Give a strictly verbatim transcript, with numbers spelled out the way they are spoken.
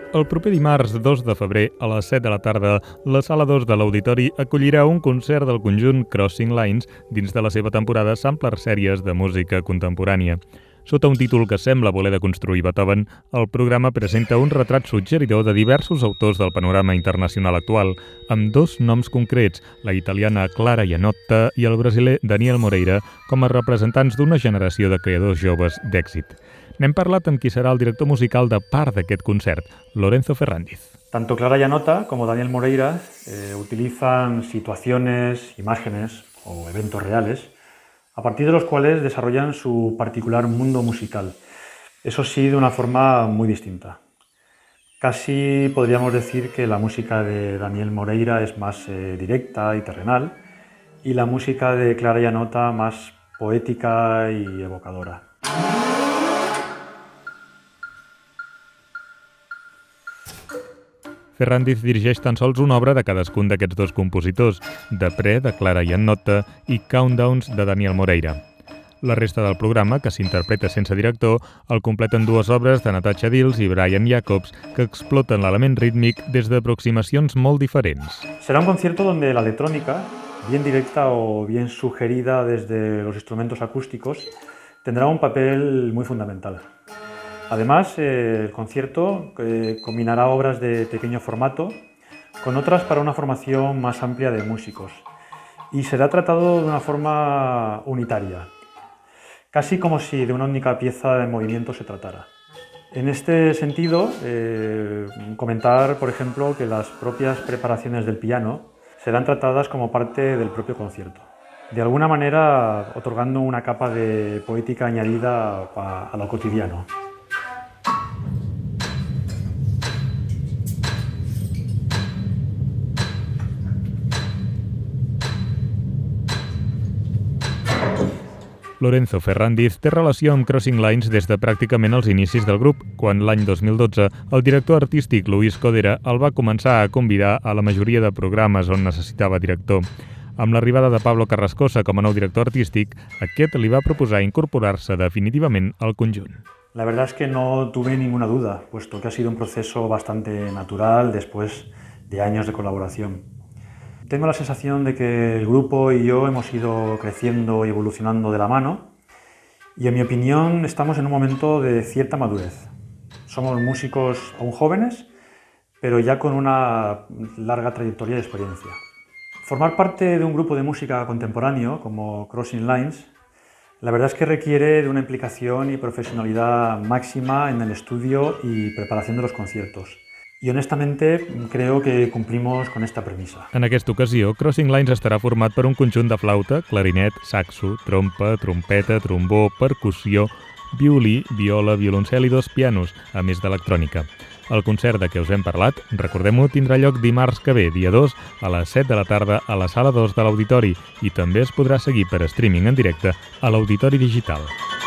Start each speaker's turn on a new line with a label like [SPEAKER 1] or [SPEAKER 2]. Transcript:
[SPEAKER 1] El proper dimarts dos de febrer a les set de la tarda, la sala dos de l'Auditori acollirà un concert del conjunt Crossing Lines dins de la seva temporada Sampler Sèries de música contemporània. Sota un títol que sembla voler deconstruir Beethoven, el programa presenta un retrat suggeridor de diversos autors del panorama internacional actual, amb dos noms concrets, la italiana Clara Iannotta i el brasiler Daniel Moreira, com a representants d'una generació de creadors joves d'èxit. N'hem parlat amb qui serà el director musical de part d'aquest concert, Lorenzo Ferrandiz.
[SPEAKER 2] Tanto Clara Iannotta como Daniel Moreira eh, utilizan situaciones, imágenes o eventos reales a partir de los cuales desarrollan su particular mundo musical. Eso sí, de una forma muy distinta. Casi podríamos decir que la música de Daniel Moreira es más eh, directa y terrenal y la música de Clara Iannotta más poética y evocadora.
[SPEAKER 1] Ferrandiz dirigeix tan sols una obra de cadascun d'aquests dos compositors, Depré, de Clara Iannotta, i Countdowns, de Daniel Moreira. La resta del programa, que s'interpreta sense director, el completen dues obres de Natasha Dills i Brian Jacobs, que exploten l'element rítmic des d'aproximacions molt diferents.
[SPEAKER 2] Será un concierto donde la electrónica, bien directa o bien sugerida desde los instrumentos acústicos, tendrá un papel muy fundamental. Además, eh, el concierto eh, combinará obras de pequeño formato con otras para una formación más amplia de músicos y será tratado de una forma unitaria, casi como si de una única pieza en movimiento se tratara. En este sentido, eh, comentar, por ejemplo, que las propias preparaciones del piano serán tratadas como parte del propio concierto, de alguna manera otorgando una capa de poética añadida a, a lo cotidiano.
[SPEAKER 1] Lorenzo Ferrandiz té relació amb Crossing Lines des de pràcticament els inicis del grup, quan l'any dos mil dotze el director artístic Luis Codera el va començar a convidar a la majoria de programes on necessitava director. Amb l'arribada de Pablo Carrascosa com a nou director artístic, aquest li va proposar incorporar-se definitivament al conjunt.
[SPEAKER 2] La verdad es que no tuve ninguna duda, puesto que ha sido un proceso bastante natural después de años de colaboración. Tengo la sensación de que el grupo y yo hemos ido creciendo y evolucionando de la mano y, en mi opinión, estamos en un momento de cierta madurez. Somos músicos aún jóvenes, pero ya con una larga trayectoria de experiencia. Formar parte de un grupo de música contemporáneo como Crossing Lines, la verdad es que requiere de una implicación y profesionalidad máxima en el estudio y preparación de los conciertos. I honestamente creo que cumplimos con esta premissa.
[SPEAKER 1] En aquesta ocasió, Crossing Lines estarà format per un conjunt de flauta, clarinet, saxo, trompa, trompeta, trombó, percussió, violí, viola, violoncel i dos pianos, a més d'electrònica. El concert de què us hem parlat, recordem-ho, tindrà lloc dimarts que ve, dia dos, a les set de la tarda a la sala dos de l'Auditori i també es podrà seguir per streaming en directe a l'Auditori Digital.